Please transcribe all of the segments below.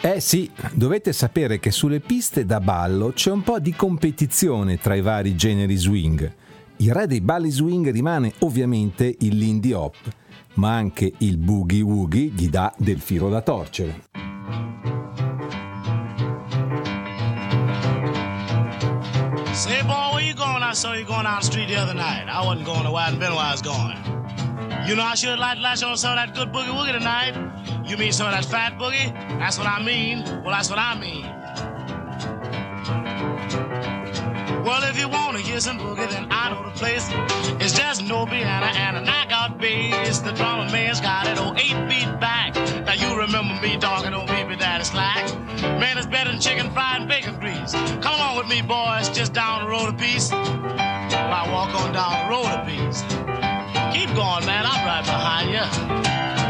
Eh sì, dovete sapere che sulle piste da ballo c'è un po' di competizione tra i vari generi swing. Il re dei balli swing rimane ovviamente il Lindy Hop, ma anche il Boogie Woogie gli dà del filo da torcere. Say, boy, where you going? I saw you going out the street the other night. I wasn't going to where I'd been where I was going. You know, I should like to latch on some of that good boogie woogie tonight. You mean some of that fat boogie? That's what I mean. Well, that's what I mean. Well, if you want to hear some boogie, then I know the place. It's just no piano and a knockout bass. The drummer man's got it on 8 feet back. Now you remember me talking on Baby Daddy Slack. Man, it's better than chicken fried and bacon grease. Come along with me, boys, just down the road a piece. Well, I walk on down the road a piece. Keep going, man, I'm right behind you.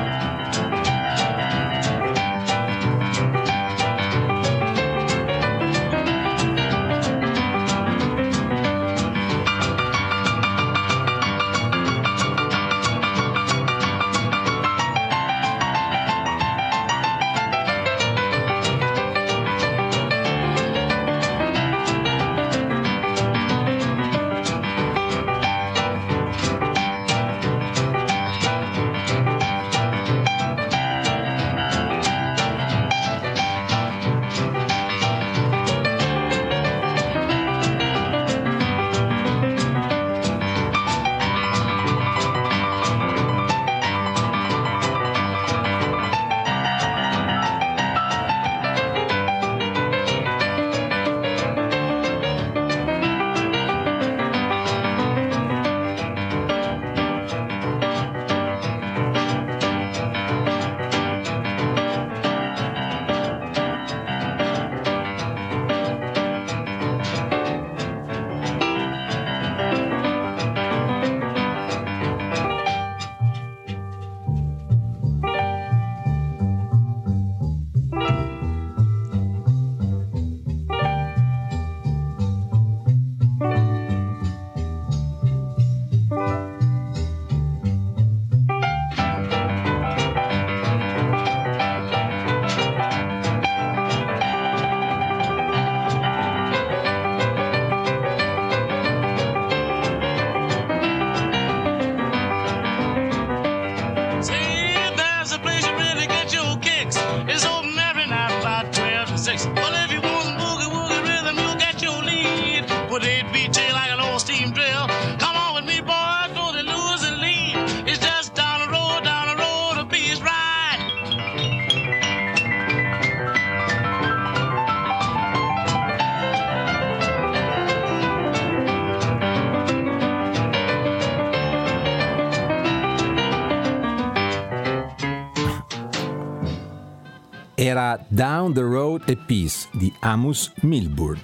Era Down the Road a Piece di Amos Milburn.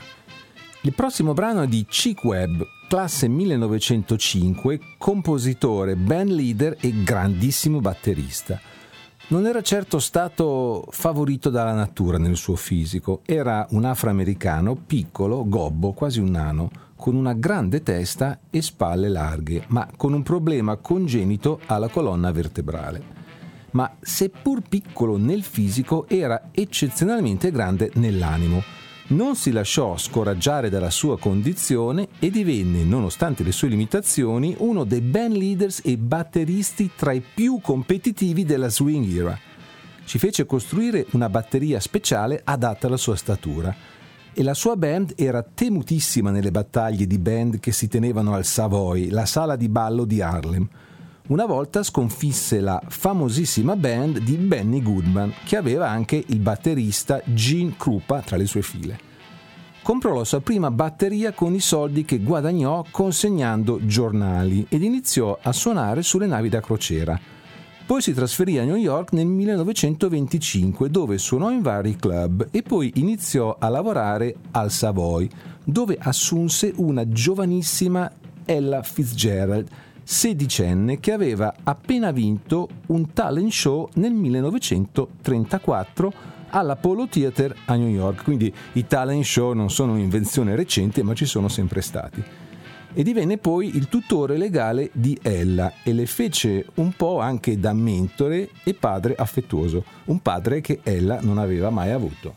Il prossimo brano è di Chick Webb, classe 1905, compositore, band leader e grandissimo batterista. Non era certo stato favorito dalla natura nel suo fisico, era un afroamericano piccolo, gobbo, quasi un nano, con una grande testa e spalle larghe, ma con un problema congenito alla colonna vertebrale. Ma seppur piccolo nel fisico era eccezionalmente grande nell'animo. Non si lasciò scoraggiare dalla sua condizione e divenne, nonostante le sue limitazioni, uno dei band leaders e batteristi tra i più competitivi della swing era. Ci fece costruire una batteria speciale adatta alla sua statura e la sua band era temutissima nelle battaglie di band che si tenevano al Savoy, la sala di ballo di Harlem. Una volta sconfisse la famosissima band di Benny Goodman, che aveva anche il batterista Gene Krupa tra le sue file. Comprò la sua prima batteria con i soldi che guadagnò consegnando giornali ed iniziò a suonare sulle navi da crociera. Poi si trasferì a New York nel 1925, dove suonò in vari club e poi iniziò a lavorare al Savoy, dove assunse una giovanissima Ella Fitzgerald, sedicenne, che aveva appena vinto un talent show nel 1934 all'Apollo Theater a New York. Quindi i talent show non sono un'invenzione recente, ma ci sono sempre stati. e divenne poi il tutore legale di Ella e le fece un po' anche da mentore e padre affettuoso, un padre che Ella non aveva mai avuto.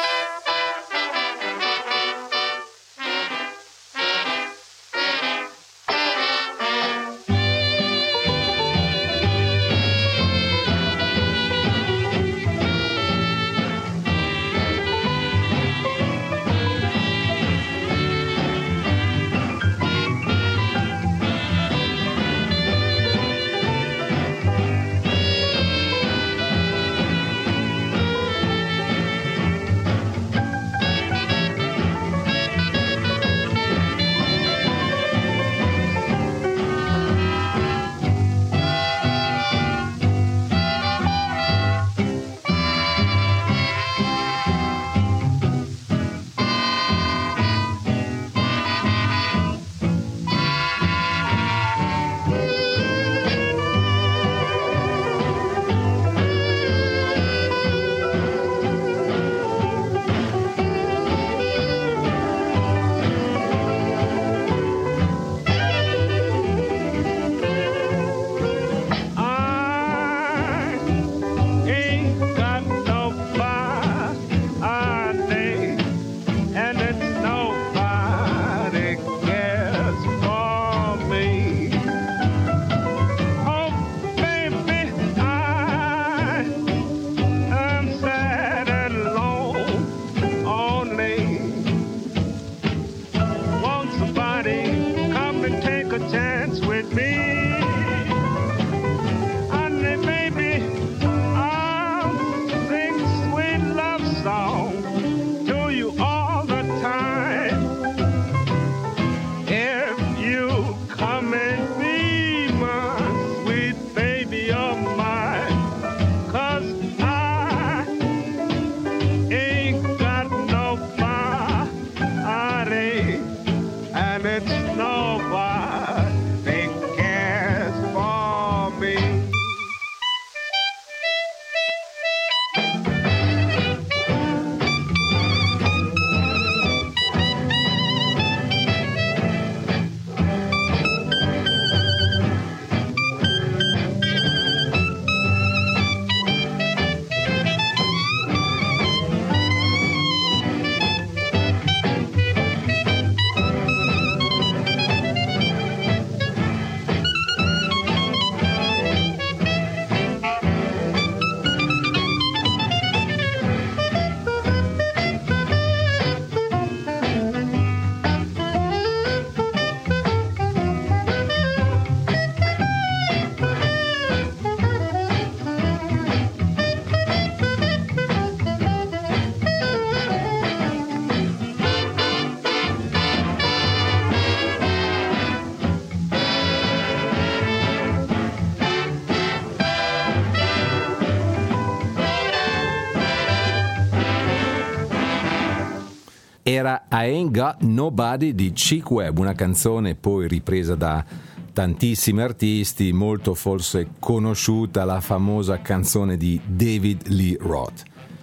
Era I Ain't Got Nobody di Chick Webb, una canzone poi ripresa da tantissimi artisti, molto forse conosciuta, la famosa canzone di David Lee Roth.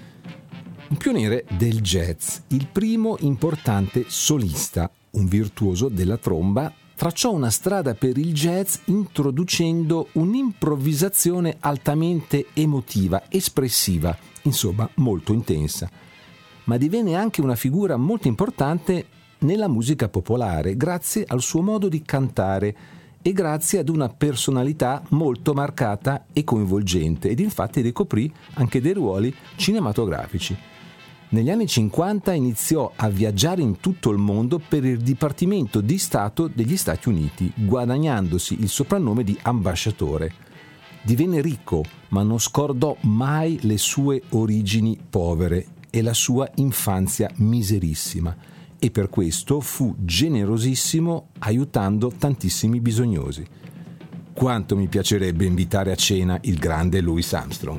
Un pioniere del jazz, il primo importante solista, un virtuoso della tromba, tracciò una strada per il jazz introducendo un'improvvisazione altamente emotiva, espressiva, insomma molto intensa. Ma divenne anche una figura molto importante nella musica popolare grazie al suo modo di cantare e grazie ad una personalità molto marcata e coinvolgente, ed infatti ricoprì anche dei ruoli cinematografici. Negli anni 50 iniziò a viaggiare in tutto il mondo per il Dipartimento di Stato degli Stati Uniti, guadagnandosi il soprannome di ambasciatore. Divenne ricco, ma non scordò mai le sue origini povere e la sua infanzia miserissima, e per questo fu generosissimo aiutando tantissimi bisognosi. Quanto mi piacerebbe invitare a cena il grande Louis Armstrong.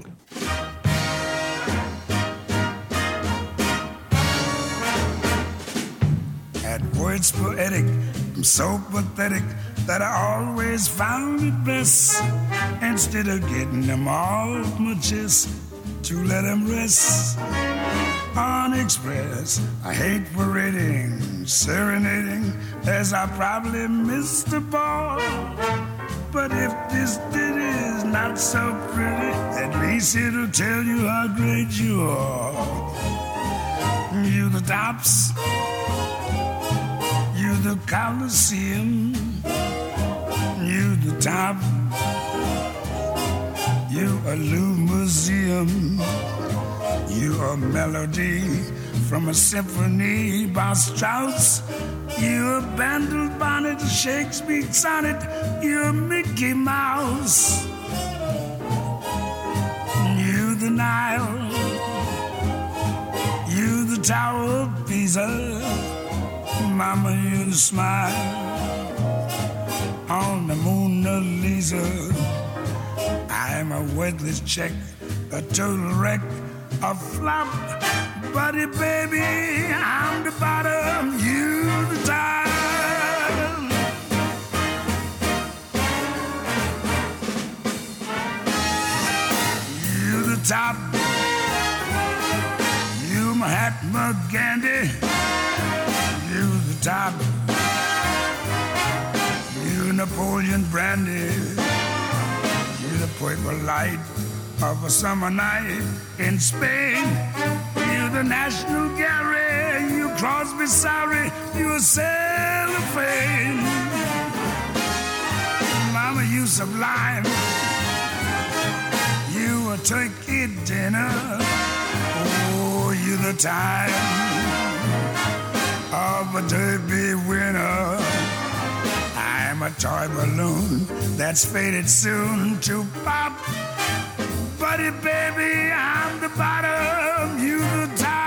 Had words poetic, so pathetic that I always found it best, instead of getting them all my chest, to let them rest. unexpressed. I hate parading, serenading, as I probably missed the ball. But if this ditty is not so pretty, at least it'll tell you how great you are. You the tops, you the Coliseum, you the top, you a museum, you a melody from a symphony by Strauss. You a Bandel bonnet, Shakespeare sonnet, you a Mickey Mouse. You the Nile, you the Tower of Pisa, Mama, you the smile on the Mona Lisa. I'm a worthless check, a total wreck, a flop. Buddy, baby, I'm the bottom, you the top. You the top. You Mahatma Gandhi. You the top. You Napoleon Brandy. You the purple light of a summer night in Spain. You the National Gallery, you Crosby, sorry, you a cellophane. Mama, you sublime, you a turkey dinner. Oh, you the time of a derby winner. I'm a toy balloon that's faded soon to pop. Buddy, baby, I'm the bottom, you the top.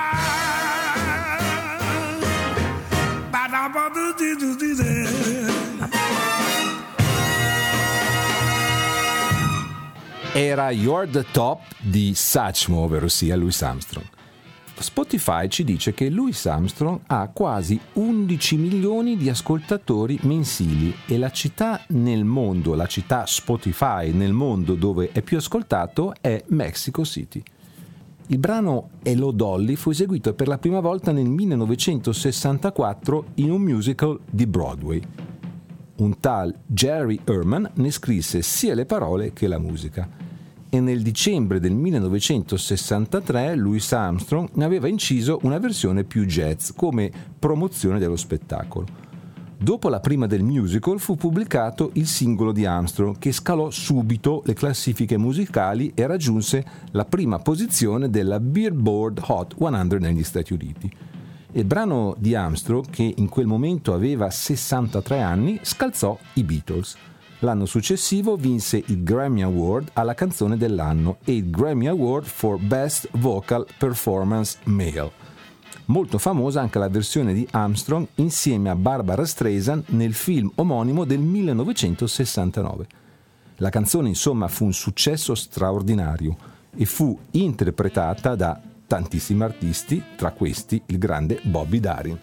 Era You're the Top di Satchmo, ovvero sia Louis Armstrong. Spotify ci dice che Louis Armstrong ha quasi 11 milioni di ascoltatori mensili e la città nel mondo, la città Spotify nel mondo dove è più ascoltato è Mexico City. Il brano Hello Dolly fu eseguito per la prima volta nel 1964 in un musical di Broadway. Un tal Jerry Herman ne scrisse sia le parole che la musica. E nel dicembre del 1963 Louis Armstrong ne aveva inciso una versione più jazz come promozione dello spettacolo. Dopo la prima del musical fu pubblicato il singolo di Armstrong che scalò subito le classifiche musicali e raggiunse la prima posizione della Billboard Hot 100 negli Stati Uniti. Il brano di Armstrong, che in quel momento aveva 63 anni, scalzò i Beatles. L'anno successivo vinse il Grammy Award alla canzone dell'anno e il Grammy Award for Best Vocal Performance Male. Molto famosa anche la versione di Armstrong insieme a Barbara Streisand nel film omonimo del 1969. La canzone insomma fu un successo straordinario e fu interpretata da tantissimi artisti, tra questi il grande Bobby Darin.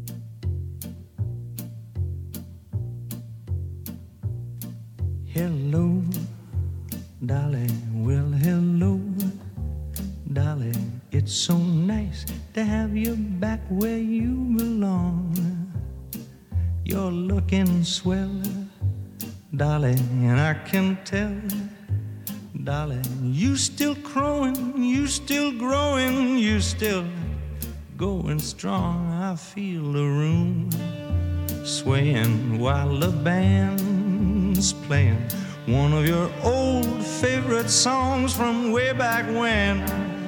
Hello, Dolly, well, hello, Dolly, it's so nice to have you back where you belong. You're looking swell, Dolly, and I can tell, Dolly, you still crowing, you still growing, you still going strong. I feel the room swaying while the band's playing one of your old favorite songs from way back when.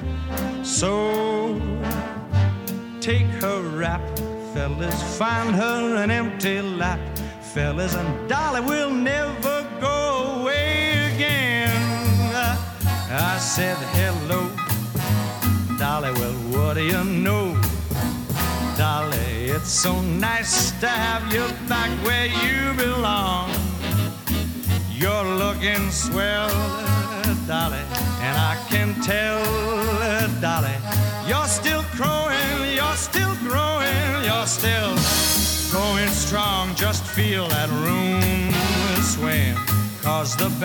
So take her rap, fellas, find her an empty lap, fellas, and Dolly will never go away again. I said hello, Dolly, well, what do you know, Dolly, it's so nice to have you back where you belong. You're looking swell, Dolly, and I can tell, Dolly, you're still growing, you're still growing, you're still going strong. Just feel that room swaying, 'cause the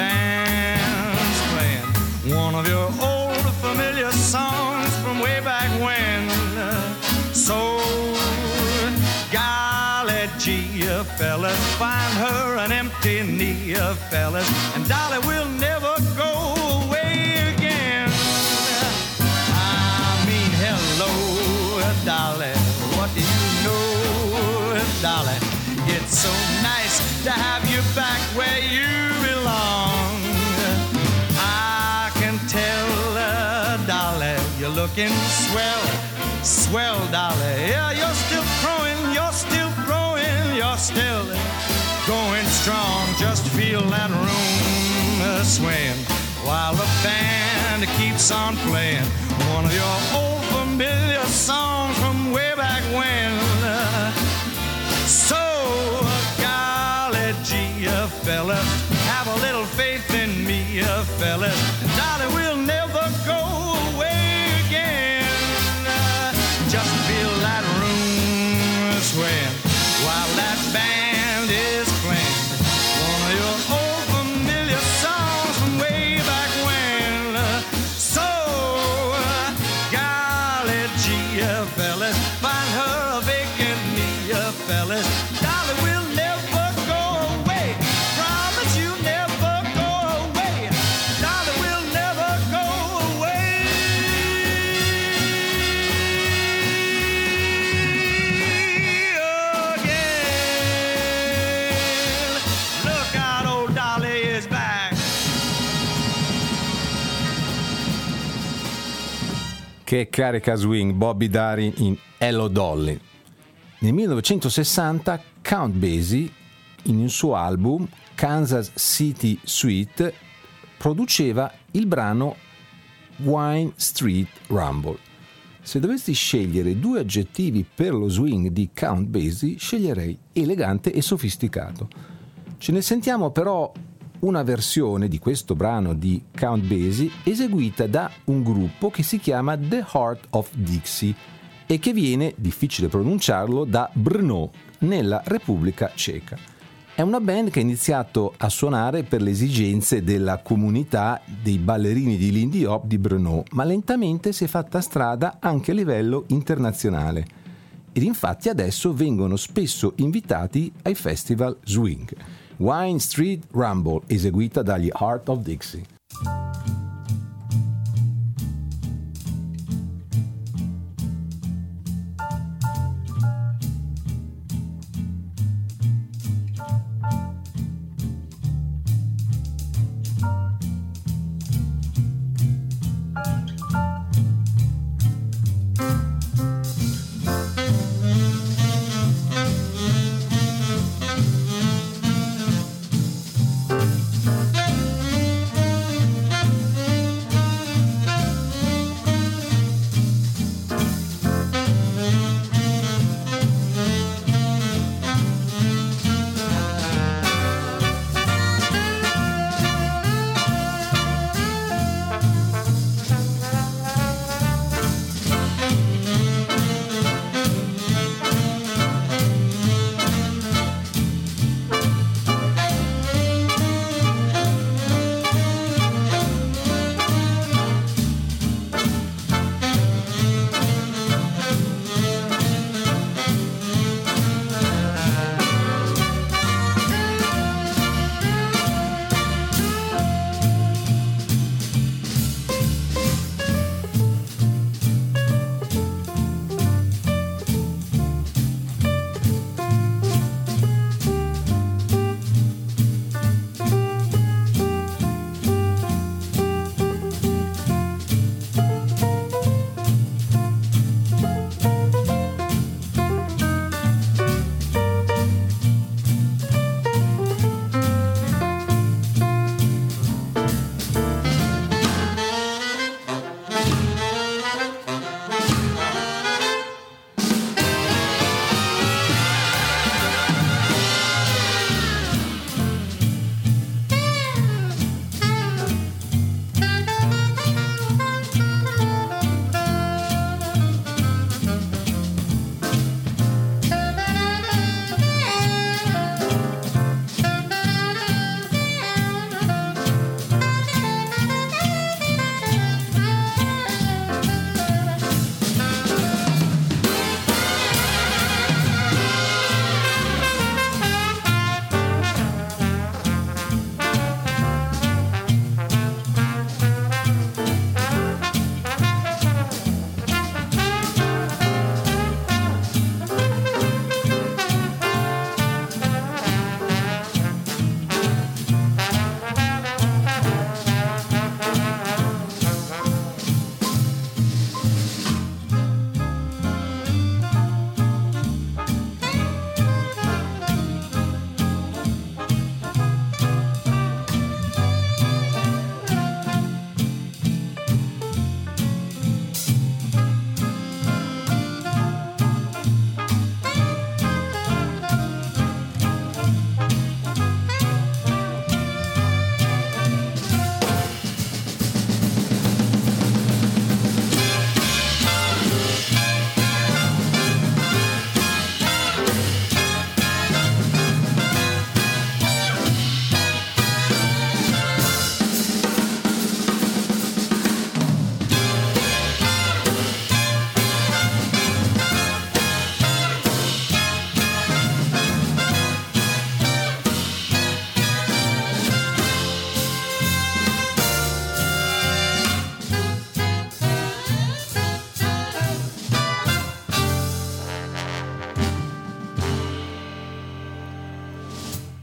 band's playing one of your old familiar songs from way back when. find her an empty knee, fellas, and Dolly will never go away again. I mean, hello, Dolly, what do you know, Dolly? It's so nice to have you back where you belong. I can tell, Dolly, you're looking swell, swell, Dolly. Yeah, you're still growing, you're still growing, you're still going strong. Just feel that room swaying while the band keeps on playing one of your old familiar songs from way back when. So, golly gee, fellas, have a little faith in me, fellas, and Dolly will never go away again. Just feel that room swaying while that band is playing one of your old familiar songs from way back when. So, golly gee, fellas, find her a vacant knee, fellas. Dolly will never go away. Promise you never go away. Dolly will never go away again. Look out, old Dolly is back. Che carica swing, Bobby Darin in Hello Dolly. Nel 1960 Count Basie, in un suo album Kansas City Suite, produceva il brano Wine Street Rumble. Se dovessi scegliere due aggettivi per lo swing di Count Basie, sceglierei elegante e sofisticato. Ce ne sentiamo però una versione di questo brano di Count Basie eseguita da un gruppo che si chiama The Heart of Dixie e che viene, difficile pronunciarlo, da Brno, nella Repubblica Ceca. È una band che ha iniziato a suonare per le esigenze della comunità dei ballerini di Lindy Hop di Brno, ma lentamente si è fatta strada anche a livello internazionale. Ed infatti adesso vengono spesso invitati ai festival swing. Wine Street Rumble, eseguita dagli Heart of Dixie.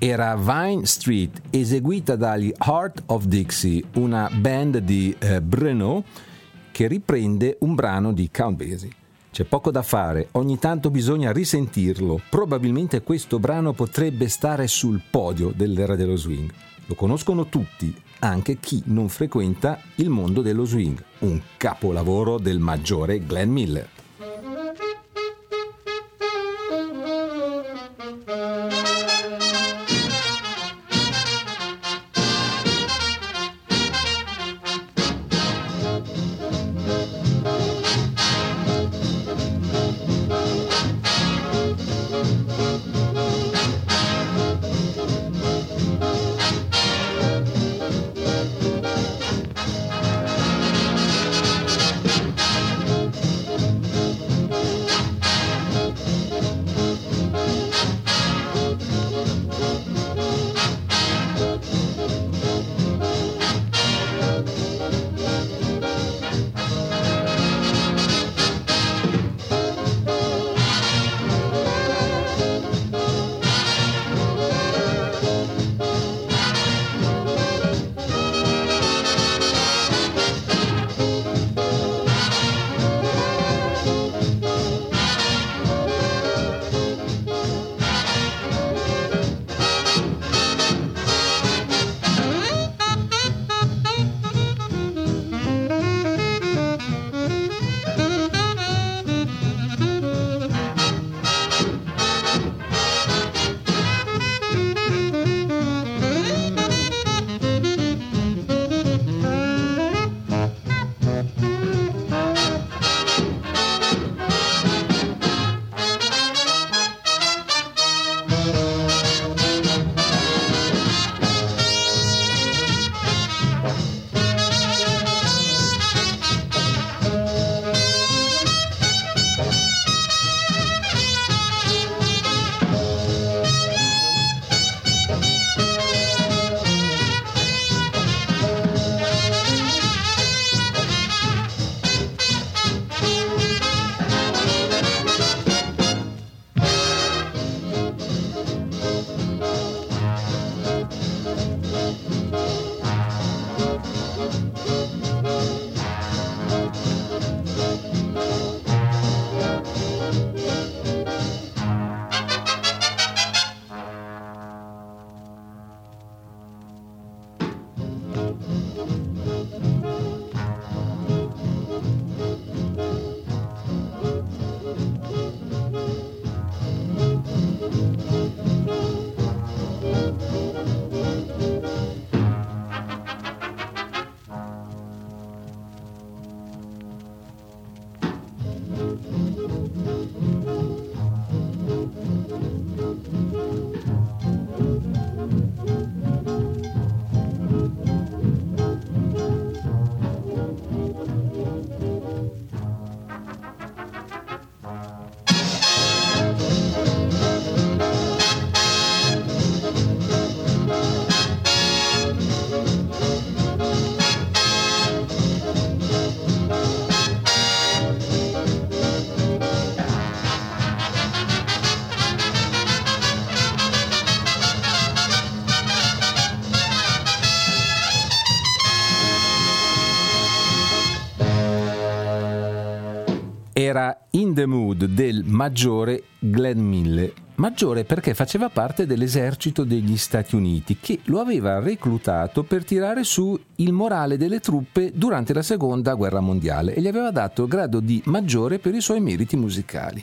Era Vine Street, eseguita dagli Heart of Dixie, una band di Brno che riprende un brano di Count Basie. C'è poco da fare, ogni tanto bisogna risentirlo. Probabilmente questo brano potrebbe stare sul podio dell'era dello swing. Lo conoscono tutti, anche chi non frequenta il mondo dello swing. Un capolavoro del maggiore Glenn Miller. Era In the Mood del maggiore Glenn Miller. Maggiore perché faceva parte dell'esercito degli Stati Uniti, che lo aveva reclutato per tirare su il morale delle truppe durante la Seconda Guerra Mondiale e gli aveva dato il grado di maggiore per i suoi meriti musicali.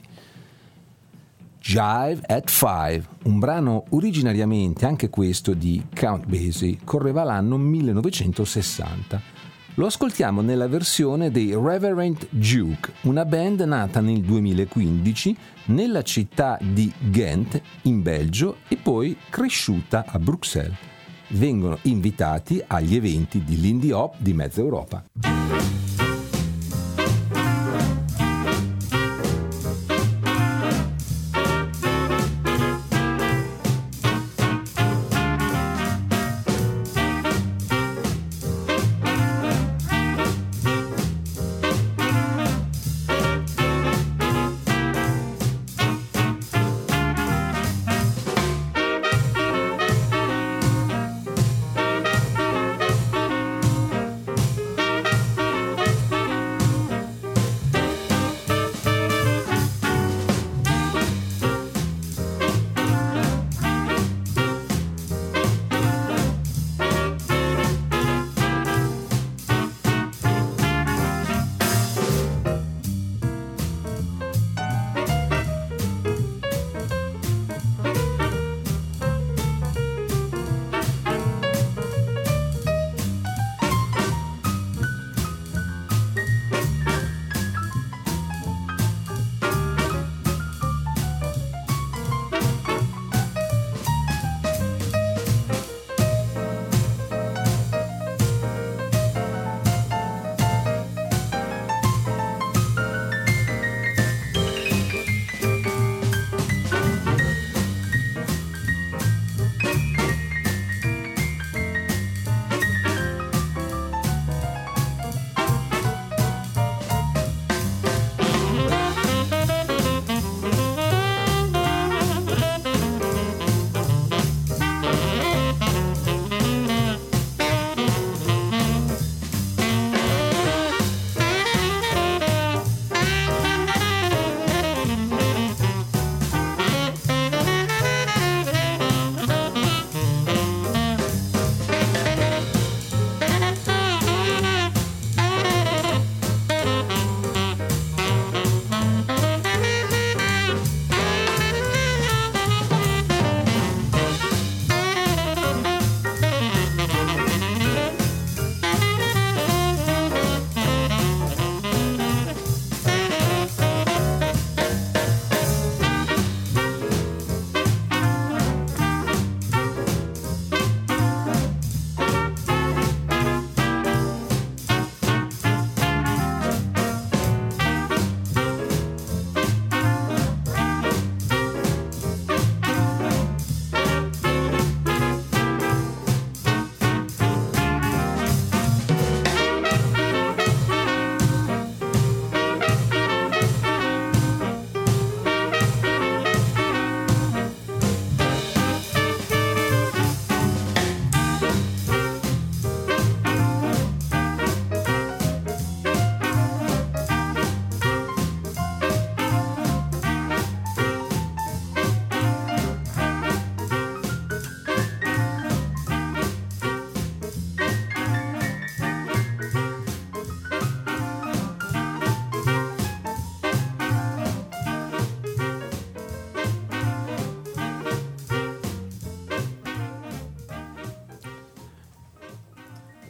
Jive at Five, un brano originariamente anche questo di Count Basie, correva l'anno 1960. Lo ascoltiamo nella versione dei Reverend Duke, una band nata nel 2015 nella città di Ghent, in Belgio, e poi cresciuta a Bruxelles. Vengono invitati agli eventi di Lindy Hop di mezza Europa.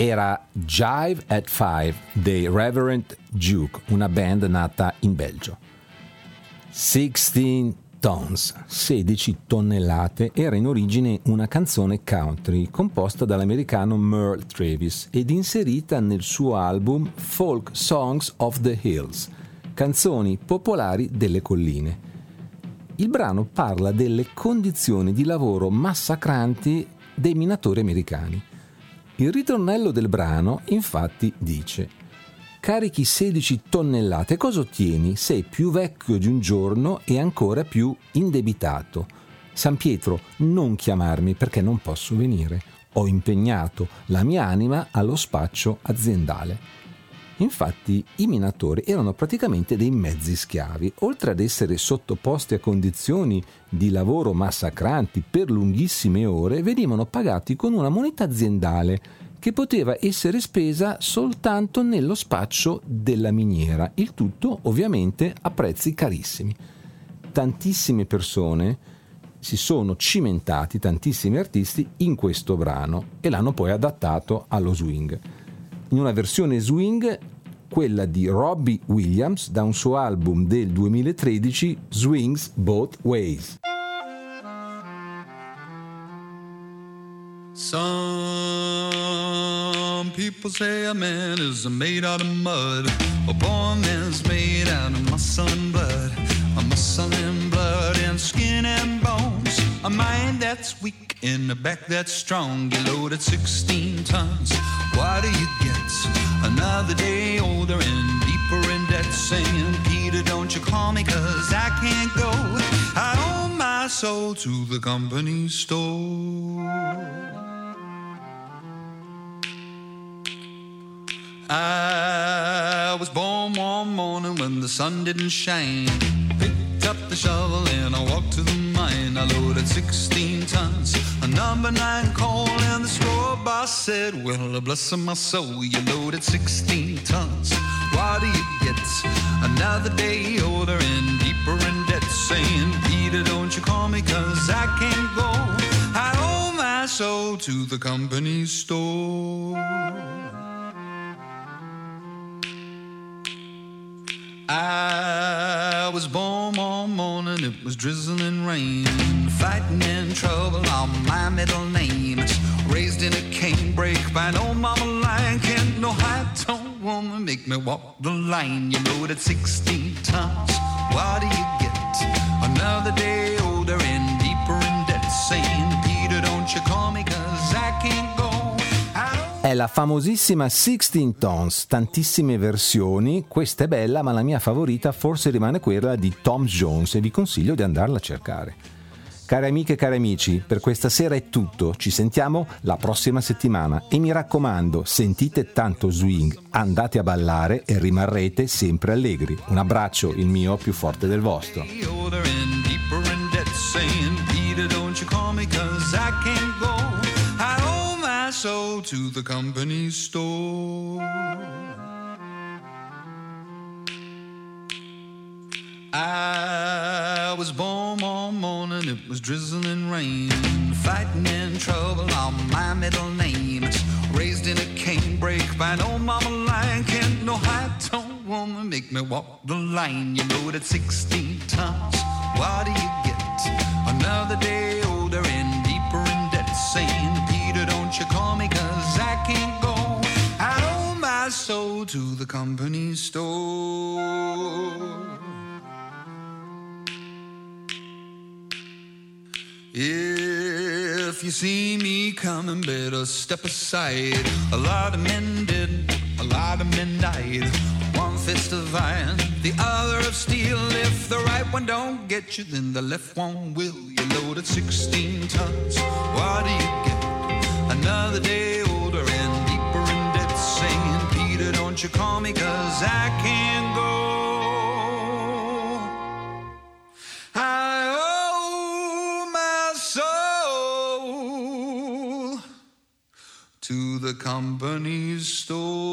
Era Jive at Five dei Reverend Duke, una band nata in Belgio. 16 Tons, 16 tonnellate, era in origine una canzone country composta dall'americano Merle Travis ed inserita nel suo album Folk Songs of the Hills, canzoni popolari delle colline. Il brano parla delle condizioni di lavoro massacranti dei minatori americani. Il ritornello del brano, infatti, dice: carichi 16 tonnellate, cosa ottieni? Sei più vecchio di un giorno e ancora più indebitato. San Pietro, non chiamarmi perché non posso venire. Ho impegnato la mia anima allo spaccio aziendale. Infatti i minatori erano praticamente dei mezzi schiavi. Oltre ad essere sottoposti a condizioni di lavoro massacranti per lunghissime ore, venivano pagati con una moneta aziendale che poteva essere spesa soltanto nello spaccio della miniera, il tutto ovviamente a prezzi carissimi. Tantissime persone si sono cimentati, tantissimi artisti, in questo brano e l'hanno poi adattato allo swing. In una versione swing, quella di Robbie Williams, da un suo album del 2013, Swings Both Ways. Some people say a man is made out of mud. A poor man's made out of muscle and blood. A muscle and blood and skin and bones. A mind that's weak and a back that's strong. You loaded 16 tons. What do you get? Another day older and deeper in debt. Saying, Peter, don't you call me 'cause I can't go. I owe my soul to the company store. I was born one morning when the sun didn't shine. Picked up the shovel and I walked to the mine. I loaded 16 tons, a number 9 coal, and the store boss said, well, bless my soul, you loaded 16 tons. What do you get? Another day older and deeper in debt. Saying, Peter, don't you call me 'cause I can't go. I owe my soul to the company store. I was born one morning, it was drizzling rain. Fighting in trouble on my middle name. Raised in a canebrake by an old mama lion. Can't no high-tone woman make me walk the line. You loaded 16 tons, what do you get? Another day older and deeper in debt. Saying, Peter, don't you call me 'cause I can't go. È la famosissima 16 Tons, tantissime versioni, questa è bella, ma la mia favorita forse rimane quella di Tom Jones e vi consiglio di andarla a cercare. Cari amiche e cari amici, per questa sera è tutto, ci sentiamo la prossima settimana e mi raccomando, sentite tanto swing, andate a ballare e rimarrete sempre allegri. Un abbraccio, il mio più forte del vostro. So to the company store. I was born one morning, it was drizzling rain. Fighting in trouble on my middle name. Raised in a canebrake by an old mama lion. Can't no high-tone woman make me walk the line. You loaded 16 tons, what do you get? Another day older and deeper in debt. Saying, Peter, don't you call me 'cause I can't go. I owe my soul to the company store. If you see me coming, better step aside. A lot of men did, a lot of men died. One fist of iron, the other of steel. If the right one don't get you, then the left one will. You loaded 16 tons, what do you get? Another day older and deeper in debt. Saying, Peter, don't you call me 'cause I can't go. I owe my soul to the company store.